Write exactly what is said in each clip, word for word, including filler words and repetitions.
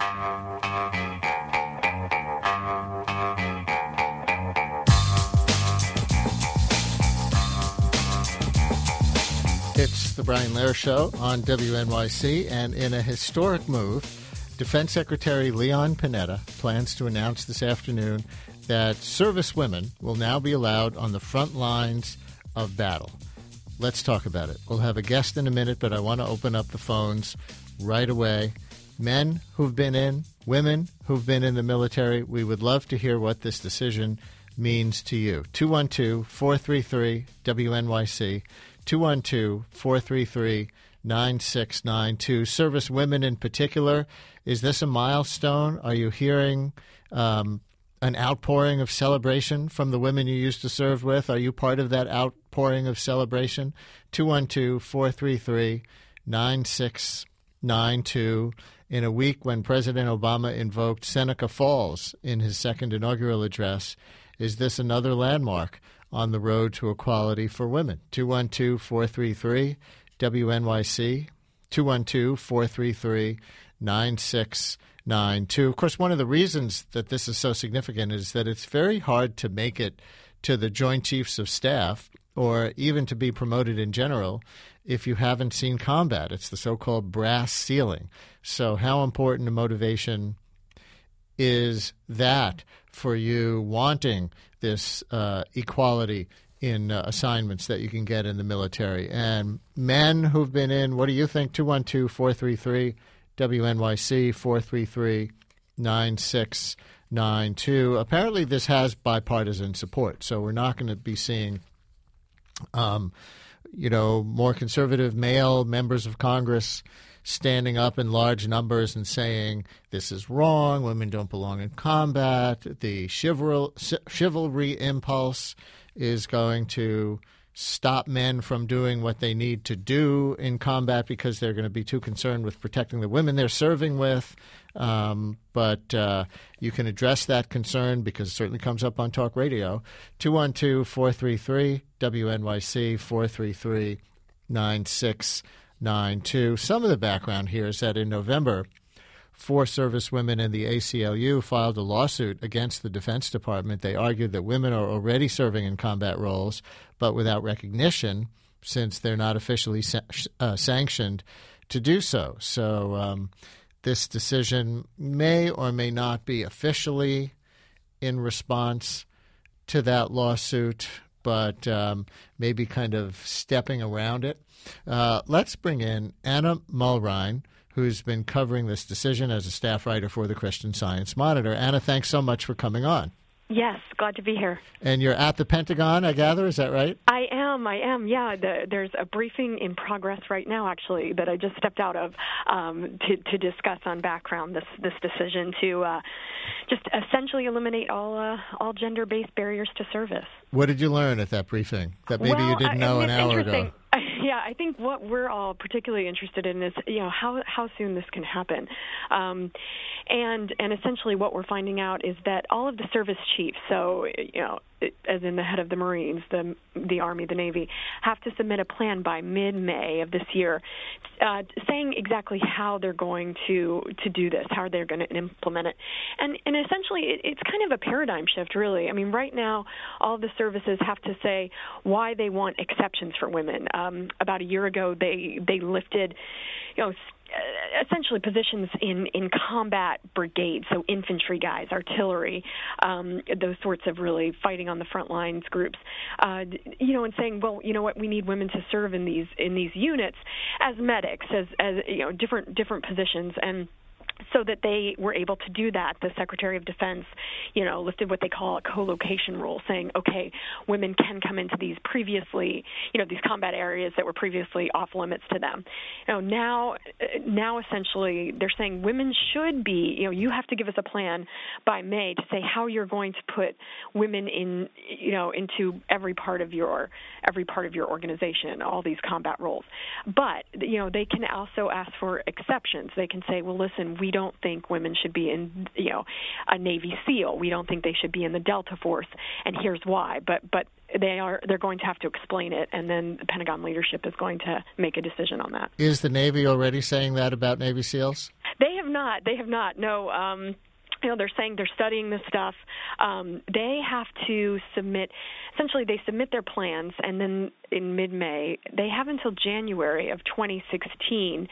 It's the Brian Lehrer Show on W N Y C, and in a historic move, Defense Secretary Leon Panetta plans to announce this afternoon that service women will now be allowed on the front lines of battle. Let's talk about it. We'll have a guest in a minute, but I want to open up the phones right away. Men who've been in, women who've been in the military, we would love to hear what this decision means to you. two one two, four three three, W N Y C, two one two, four three three, nine six nine two. Service women in particular, is this a milestone? Are you hearing um, an outpouring of celebration from the women you used to serve with? Are you part of that outpouring of celebration? two one two, four three three, nine six nine two. In a week when President Obama invoked Seneca Falls in his second inaugural address, is this another landmark on the road to equality for women? two one two, four three three, W N Y C, two one two, four three three, nine six nine two. Of course, one of the reasons that this is so significant is that it's very hard to make it to the Joint Chiefs of Staff or even to be promoted in general if you haven't seen combat. It's the so-called brass ceiling. So how important a motivation is that for you wanting this uh, equality in uh, assignments that you can get in the military? And men who've been in, what do you think? two one two, four three three, W N Y C, four three three, nine six nine two. Apparently this has bipartisan support, so we're not going to be seeing um, you know, more conservative male members of Congress standing up in large numbers and saying this is wrong, women don't belong in combat, the chival- chivalry impulse is going to stop men from doing what they need to do in combat because they're going to be too concerned with protecting the women they're serving with. Um, but uh, you can address that concern because it certainly comes up on talk radio. two one two, four three three, W N Y C, four three three, nine six nine two. Some of the background here is that in November, four servicewomen in the A C L U filed a lawsuit against the Defense Department. They argued that women are already serving in combat roles, but without recognition since they're not officially sa- uh, sanctioned to do so. So um, this decision may or may not be officially in response to that lawsuit, but um, maybe kind of stepping around it. Uh, let's bring in Anna Mulrine, who's been covering this decision as a staff writer for the Christian Science Monitor. Anna, thanks so much for coming on. Yes, glad to be here. And you're at the Pentagon, I gather, is that right? I am, I am, yeah. The, there's a briefing in progress right now, actually, that I just stepped out of um, to, to discuss on background this, this decision to uh, just essentially eliminate all uh, all gender-based barriers to service. What did you learn at that briefing that maybe well, you didn't know I, an hour interesting. ago? Yeah, I think what we're all particularly interested in is, you know, how how soon this can happen, um, and and essentially what we're finding out is that all of the service chiefs, so you know, as in the head of the Marines, the the Army, the Navy, have to submit a plan by mid-May of this year, uh, saying exactly how they're going to to do this, how they're going to implement it, and and essentially it, it's kind of a paradigm shift, really. I mean, right now all of the services have to say why they want exceptions for women. Um, about a year ago, they they lifted, you know, essentially positions in, in combat brigades, so infantry guys, artillery, um, those sorts of really fighting on the front lines groups, uh, you know, and saying, well, you know what, we need women to serve in these in these units as medics, as as you know, different different positions. And so that they were able to do that, the Secretary of Defense, you know, lifted what they call a co-location rule, saying, okay, women can come into these previously, you know, these combat areas that were previously off limits to them. You know, now, now essentially they're saying women should be, you know, you have to give us a plan by May to say how you're going to put women in, you know, into every part of your every part of your organization, all these combat roles. But, you know, they can also ask for exceptions. They can say, well, listen, we don't think women should be in, you know, a Navy SEAL. We don't think they should be in the Delta Force, and here's why. But but they are they're going to have to explain it, and then the Pentagon leadership is going to make a decision on that. Is the Navy already saying that about Navy SEALs? They have not. They have not. No. Um, You know, they're saying they're studying this stuff. Um, they have to submit, essentially they submit their plans, and then in mid-May, they have until January of twenty sixteen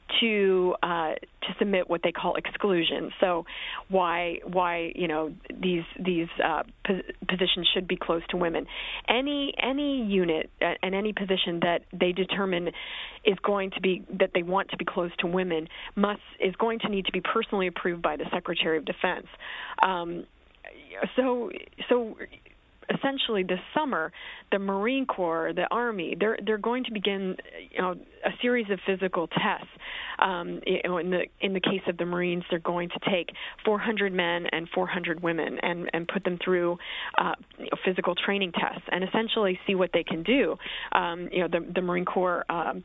to uh, to submit what they call exclusions. So why, why you know, these these uh, pos- positions should be closed to women. Any any unit and any position that they determine is going to be, that they want to be closed to women, must is going to need to be personally approved by the Secretary of Defense. Um, so, so essentially, this summer, the Marine Corps, the Army, they're they're going to begin, you know, a series of physical tests. Um, you know, in the in the case of the Marines, they're going to take four hundred men and four hundred women and and put them through uh, you know, physical training tests and essentially see what they can do. Um, you know, the the Marine Corps. Um,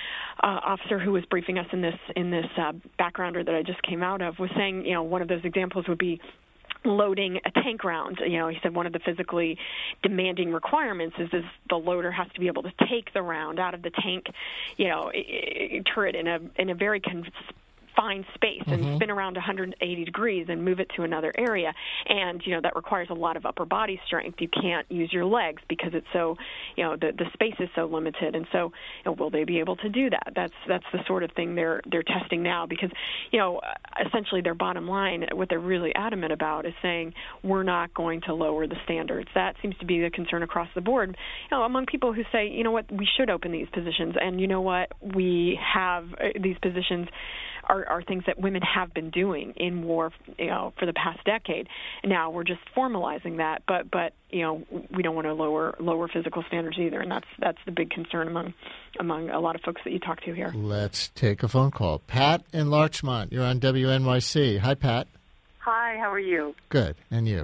Uh, officer who was briefing us in this in this uh, backgrounder that I just came out of was saying, you know, one of those examples would be loading a tank round. You know, he said one of the physically demanding requirements is, is the loader has to be able to take the round out of the tank, you know, turret in a in a very con- confined space and mm-hmm. spin around one hundred eighty degrees and move it to another area. And, you know, that requires a lot of upper body strength. You can't use your legs because it's so, you know, the, the space is so limited. And so, you know, will they be able to do that? That's that's the sort of thing they're they're testing now because, you know, essentially their bottom line, what they're really adamant about is saying we're not going to lower the standards. That seems to be the concern across the board, you know, among people who say, you know what, we should open these positions. And you know what, we have uh, these positions Are, are things that women have been doing in war, you know, for the past decade. Now we're just formalizing that, but but you know, we don't want to lower lower physical standards either, and that's that's the big concern among among a lot of folks that you talk to here. Let's take a phone call. Pat in Larchmont, you're on W N Y C. Hi, Pat. Hi, how are you? Good, and you?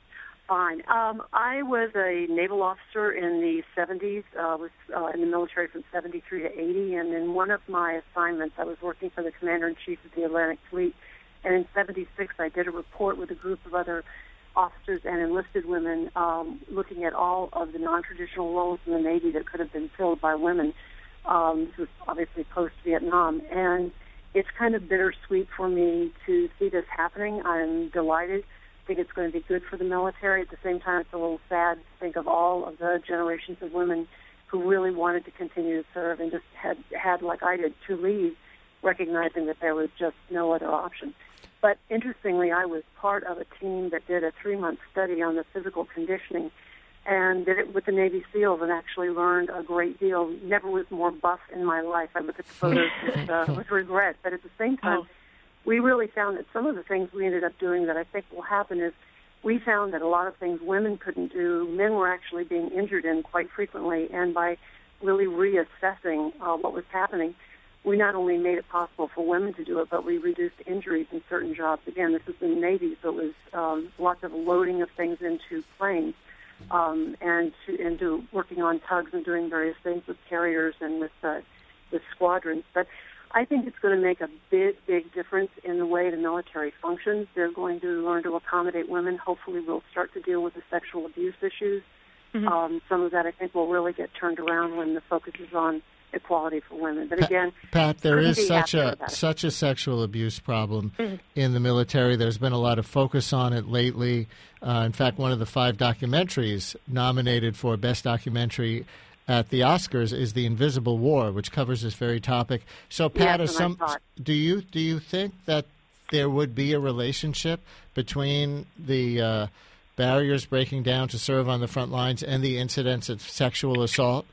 Fine. Um, I was a naval officer in the seventies, uh, was uh, in the military from seventy-three to eighty, and in one of my assignments, I was working for the Commander-in-Chief of the Atlantic Fleet, and in seventy-six, I did a report with a group of other officers and enlisted women um, looking at all of the non-traditional roles in the Navy that could have been filled by women. Um, this was obviously post-Vietnam, and it's kind of bittersweet for me to see this happening. I'm delighted. I think it's going to be good for the military. At the same time, it's a little sad to think of all of the generations of women who really wanted to continue to serve and just had, had like I did, to leave, recognizing that there was just no other option. But interestingly, I was part of a team that did a three-month study on the physical conditioning and did it with the Navy SEALs and actually learned a great deal. Never was more buff in my life. I look at the photos with, uh, with regret. But at the same time, oh. we really found that some of the things we ended up doing that I think will happen is we found that a lot of things women couldn't do, men were actually being injured in quite frequently, and by really reassessing uh, what was happening, we not only made it possible for women to do it, but we reduced injuries in certain jobs. Again, this was in the Navy, so it was um, lots of loading of things into planes um, and to, into working on tugs and doing various things with carriers and with, uh, with squadrons. But I think it's going to make a big, big difference in the way the military functions. They're going to learn to accommodate women. Hopefully we'll start to deal with the sexual abuse issues. Mm-hmm. Um, some of that, I think, will really get turned around when the focus is on equality for women. But again, Pat, there is such a such a sexual abuse problem mm-hmm. in the military. There's been a lot of focus on it lately. Uh, in fact, one of the five documentaries nominated for Best Documentary at the Oscars is The Invisible War, which covers this very topic. So, Pat, yes, some, do you do you think that there would be a relationship between the uh, barriers breaking down to serve on the front lines and the incidents of sexual assault?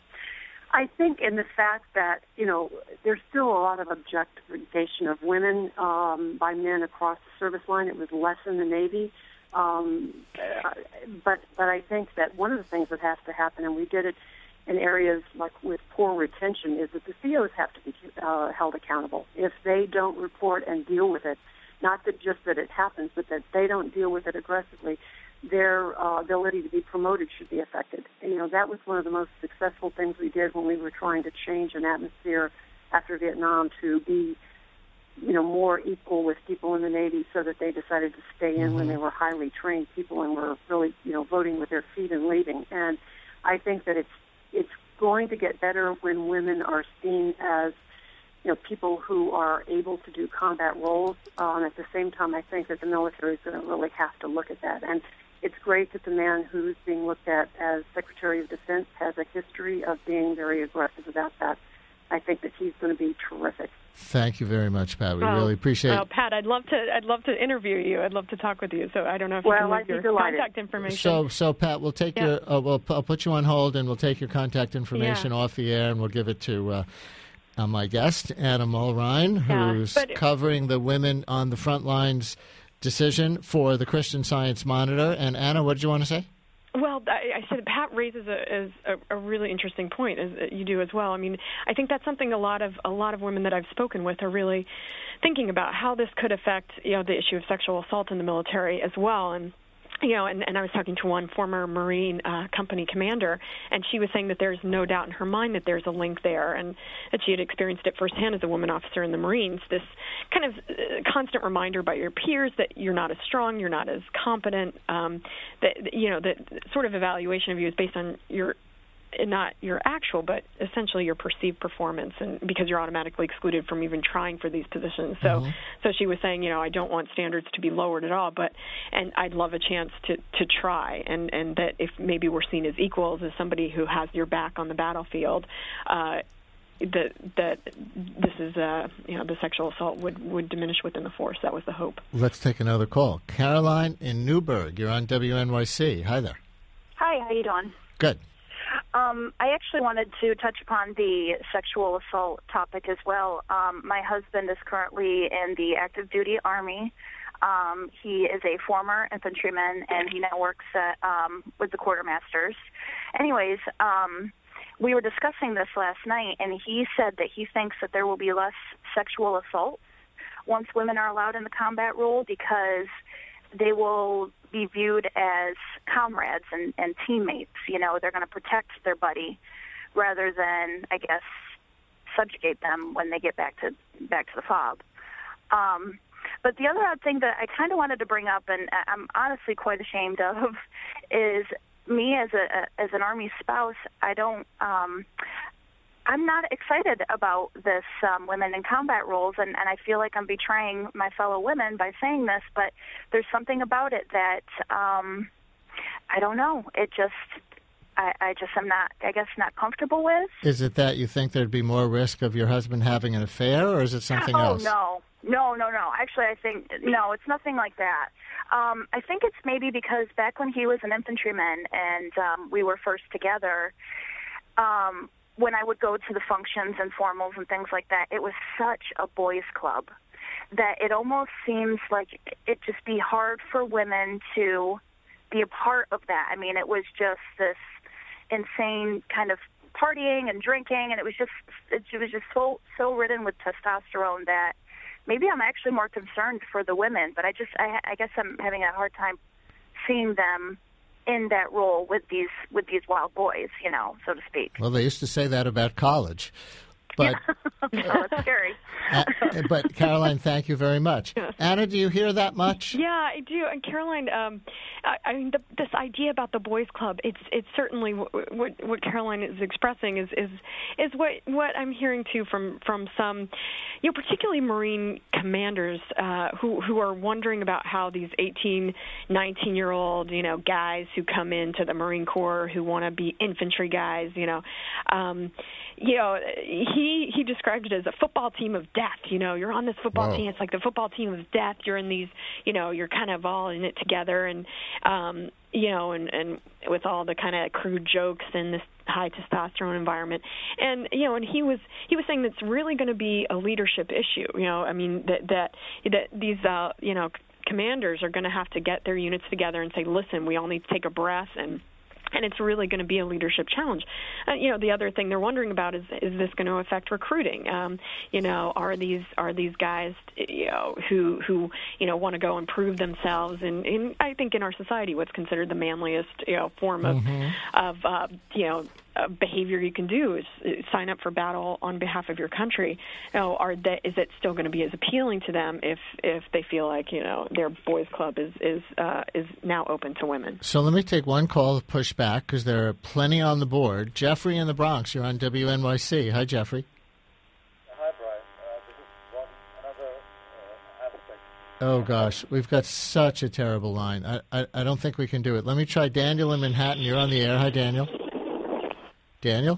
I think in the fact that, you know, there's still a lot of objectification of women um, by men across the service line. It was less in the Navy. Um, but but I think that one of the things that has to happen, and we did it in areas like with poor retention, is that the C Os have to be uh, held accountable. If they don't report and deal with it, not that just that it happens, but that they don't deal with it aggressively, their uh, ability to be promoted should be affected. And, you know, that was one of the most successful things we did when we were trying to change an atmosphere after Vietnam to be, you know, more equal with people in the Navy so that they decided to stay in mm-hmm. when they were highly trained people and were really, you know, voting with their feet and leaving. And I think that it's it's going to get better when women are seen as, you know, people who are able to do combat roles. Um, at the same time, I think that the military is going to really have to look at that. And it's great that the man who's being looked at as Secretary of Defense has a history of being very aggressive about that. I think that he's going to be terrific. Thank you very much, Pat. We well, really appreciate it. Well, Pat, I'd love to. I'd love to interview you. I'd love to talk with you. So I don't know if well, you can leave I'd your delighted. contact information. So, so Pat, we'll take yeah. your. Uh, we'll I'll put you on hold, and we'll take your contact information yeah. off the air, and we'll give it to uh, uh, my guest, Anna Mulrine, who's yeah, but, covering the Women on the Front Lines decision for the Christian Science Monitor. And Anna, what did you want to say? Well, I, I said Pat raises a, a, a really interesting point, as you do as well. I mean, I think that's something a lot of a lot of women that I've spoken with are really thinking about, how this could affect, you know, the issue of sexual assault in the military as well. And you know, and, and I was talking to one former Marine uh, company commander, and she was saying that there's no doubt in her mind that there's a link there, and that she had experienced it firsthand as a woman officer in the Marines, this kind of uh, constant reminder by your peers that you're not as strong, you're not as competent, um, that, you know, that sort of evaluation of you is based on your not your actual, but essentially your perceived performance, and because you're automatically excluded from even trying for these positions. So, mm-hmm. so she was saying, you know, I don't want standards to be lowered at all, but and I'd love a chance to, to try, and, and that if maybe we're seen as equals, as somebody who has your back on the battlefield, uh, that that this is, uh, you know, the sexual assault would, would diminish within the force. That was the hope. Let's take another call. Caroline in Newburgh, you're on W N Y C. Hi there. Hi, how you doing? Good. Um, I actually wanted to touch upon the sexual assault topic as well. Um, my husband is currently in the active duty Army. Um, he is a former infantryman, and he now works at, um, with the quartermasters. Anyways, um, we were discussing this last night, and he said that he thinks that there will be less sexual assaults once women are allowed in the combat role, because they will be viewed as comrades and, and teammates. You know, they're going to protect their buddy rather than, I guess, subjugate them when they get back to back to the fob. Um, but the other odd thing that I kind of wanted to bring up, and I'm honestly quite ashamed of, is me as a as an Army spouse. I don't. Um, I'm not excited about this um, women in combat roles, and, and I feel like I'm betraying my fellow women by saying this, but there's something about it that, um, I don't know, it just, I, I just am not, I guess, not comfortable with. Is it that you think there'd be more risk of your husband having an affair, or is it something oh, else? Oh, no, no, no, no. Actually, I think, no, it's nothing like that. Um, I think it's maybe because back when he was an infantryman and um, we were first together, um, when I would go to the functions and formals and things like that, it was such a boys' club that it almost seems like it'd just be hard for women to be a part of that. I mean, it was just this insane kind of partying and drinking, and it was just it was just so so ridden with testosterone that maybe I'm actually more concerned for the women. But I just I, I guess I'm having a hard time seeing them in that role with these with these wild boys, you know, so to speak. Well, they used to say that about college. But, yeah. Oh, it's scary. uh, but, Caroline, thank you very much. Yes. Anna, do you hear that much? Yeah, I do. And, Caroline, um, I, I mean, the, this idea about the boys' club, it's it's certainly what, what, what Caroline is expressing is is, is what, what I'm hearing, too, from, from some, you know, particularly Marine commanders uh, who, who are wondering about how these eighteen, nineteen-year-old, you know, guys who come into the Marine Corps who want to be infantry guys, you know, um, you know, he he described it as a football team of death. You know, you're on this football Whoa. team. It's like the football team of death. You're in these, you know, you're kind of all in it together, and um, you know, and and with all the kind of crude jokes in this high testosterone environment. And you know, and he was he was saying that's really going to be a leadership issue. You know, I mean that that that these uh, you know commanders are going to have to get their units together and say, listen, we all need to take a breath, and. And it's really going to be a leadership challenge. Uh, you know, the other thing they're wondering about is, is this going to affect recruiting? Um, you know, are these are these guys, you know, who who you know want to go and prove themselves in, in I think in our society what's considered the manliest you know form of mm-hmm. of uh, you know uh, behavior you can do is sign up for battle on behalf of your country. You know, are they, is it still going to be as appealing to them if if they feel like, you know, their boys' club is is uh, is now open to women? So let me take one call to push back because there are plenty on the board. Jeffrey in the Bronx, you're on W N Y C. Hi, Jeffrey. Hi, Brian. Uh, this is one another uh, aspect. Oh, gosh. We've got such a terrible line. I, I, I don't think we can do it. Let me try Daniel in Manhattan. You're on the air. Hi, Daniel. Daniel?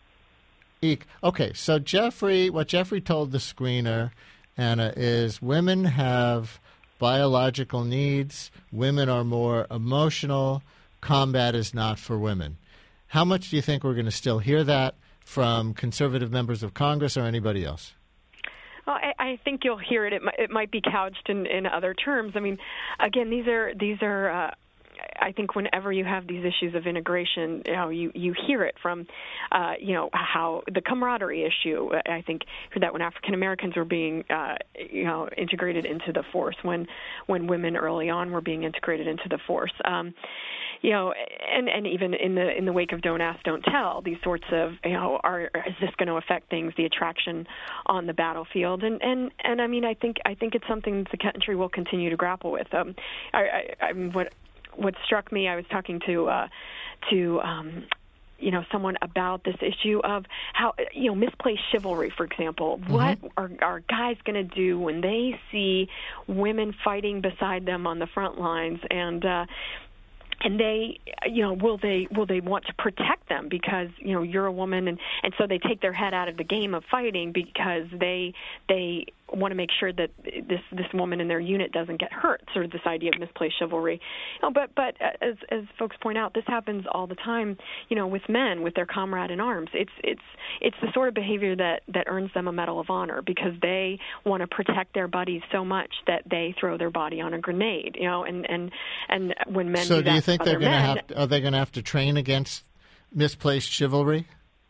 Eek. Okay, so Jeffrey, what Jeffrey told the screener, Anna, is women have biological needs. Women are more emotional. Combat is not for women. How much do you think we're going to still hear that from conservative members of Congress or anybody else? Well, I, I think you'll hear it. It might, it might be couched in, in other terms. I mean, again, these are these are. Uh, I think whenever you have these issues of integration, you know, you, you hear it from, uh, you know, how the camaraderie issue. I think heard that when African Americans were being, uh, you know, integrated into the force, when when women early on were being integrated into the force. Um, You know, and, and even in the in the wake of Don't Ask, Don't Tell, these sorts of, you know, are is this going to affect things, the attraction on the battlefield, and and, and I mean, I think I think it's something the country will continue to grapple with. Um, I, I, I mean, what what struck me, I was talking to uh, to. Um, you know, someone about this issue of how, you know, misplaced chivalry, for example. Mm-hmm. What are, are guys going to do when they see women fighting beside them on the front lines, and uh, and they, you know, will they will they want to protect them because, you know, you're a woman, and, and so they take their head out of the game of fighting because they they want to make sure that this this woman in their unit doesn't get hurt. Sort of this idea of misplaced chivalry. You know, but but as as folks point out, this happens all the time. You know, with men, with their comrade in arms. It's it's it's the sort of behavior that, that earns them a Medal of Honor because they want to protect their buddies so much that they throw their body on a grenade. You know, and and, and when men so do, do that you think they're going to have to, are they going to have to train against misplaced chivalry?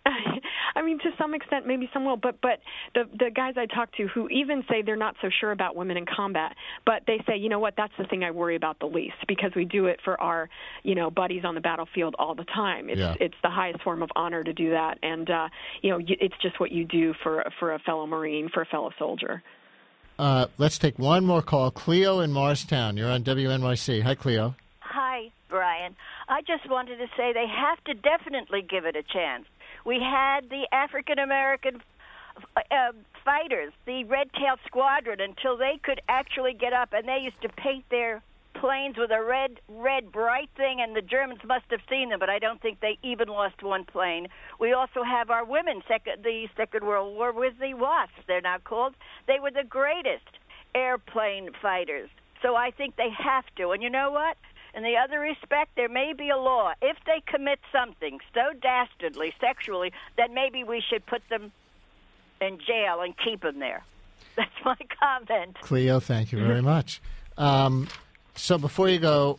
I mean, to some extent, maybe some will, but but the the guys I talk to who even say they're not so sure about women in combat, but they say, you know what, that's the thing I worry about the least because we do it for our, you know, buddies on the battlefield all the time. It's yeah. it's the highest form of honor to do that, and uh, you know, it's just what you do for for a fellow Marine, for a fellow soldier. Uh, let's take one more call. Cleo in Morristown, you're on W N Y C. Hi, Cleo. Hi, Brian. I just wanted to say they have to definitely give it a chance. We had the African-American uh, fighters, the Red Tail Squadron, until they could actually get up, and they used to paint their planes with a red, red, bright thing, and the Germans must have seen them, but I don't think they even lost one plane. We also have our women, second, the Second World War with the WASPs, they're now called. They were the greatest airplane fighters, so I think they have to. And you know what? In the other respect, there may be a law. If they commit something so dastardly, sexually, then maybe we should put them in jail and keep them there. That's my comment. Cleo, thank you very much. Um, so before you go,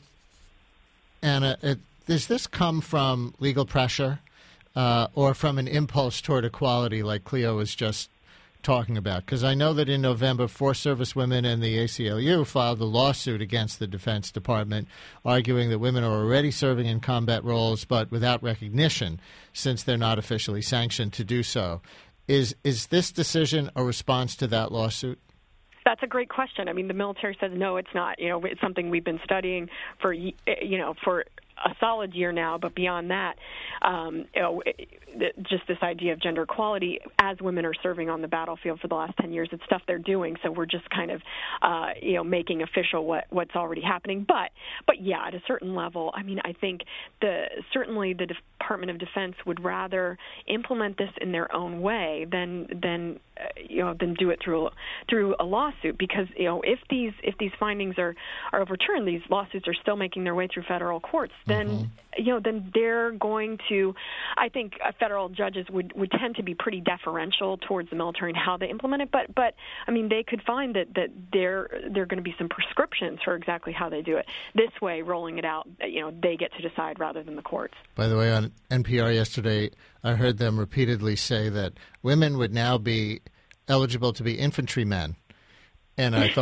Anna, it, does this come from legal pressure uh, or from an impulse toward equality like Cleo was just talking about? Because I know that in November, four servicewomen and the A C L U filed a lawsuit against the Defense Department, arguing that women are already serving in combat roles but without recognition since they're not officially sanctioned to do so. Is is this decision a response to that lawsuit? That's a great question. I mean, the military says no, it's not. You know, it's something we've been studying for, you know, for a solid year now, but beyond that, um, you know, just this idea of gender equality as women are serving on the battlefield for the last ten years, it's stuff they're doing. So we're just kind of, uh, you know, making official what, what's already happening. But, but yeah, at a certain level, I mean, I think the certainly the Department of Defense would rather implement this in their own way than than uh, you know than do it through through a lawsuit. Because you know, if these if these findings are are overturned, these lawsuits are still making their way through federal courts. Then mm-hmm. you know, then they're going to, I think, uh, federal judges would, would tend to be pretty deferential towards the military and how they implement it. But, but I mean, they could find that, that there there are going to be some prescriptions for exactly how they do it. This way, rolling it out, you know, they get to decide rather than the courts. By the way, on N P R yesterday, I heard them repeatedly say that women would now be eligible to be infantrymen. And I thought,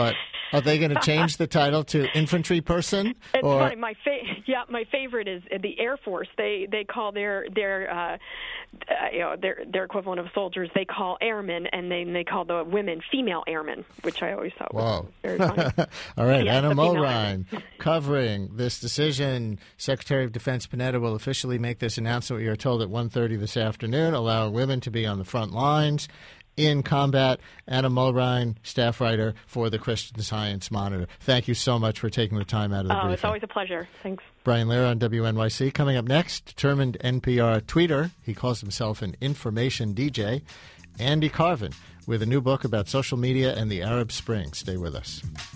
Are they going to change the title to infantry person? It's or? funny. My fa- yeah, my favorite is the Air Force. They they call their their uh, uh, you know their their equivalent of soldiers. They call airmen, and then they call the women female airmen, which I always thought was Whoa. very funny. All right, Yeah, Anna the female Mulrine covering this decision. Secretary of Defense Panetta will officially make this announcement, we are told, at one thirty this afternoon, allowing women to be on the front lines in combat. Anna Mulrine, staff writer for the Christian Science Monitor. Thank you so much for taking the time out of the Oh, briefing. it's always a pleasure. Thanks. Brian Lehrer on W N Y C. Coming up next, determined N P R tweeter. He calls himself an information D J. Andy Carvin with a new book about social media and the Arab Spring. Stay with us.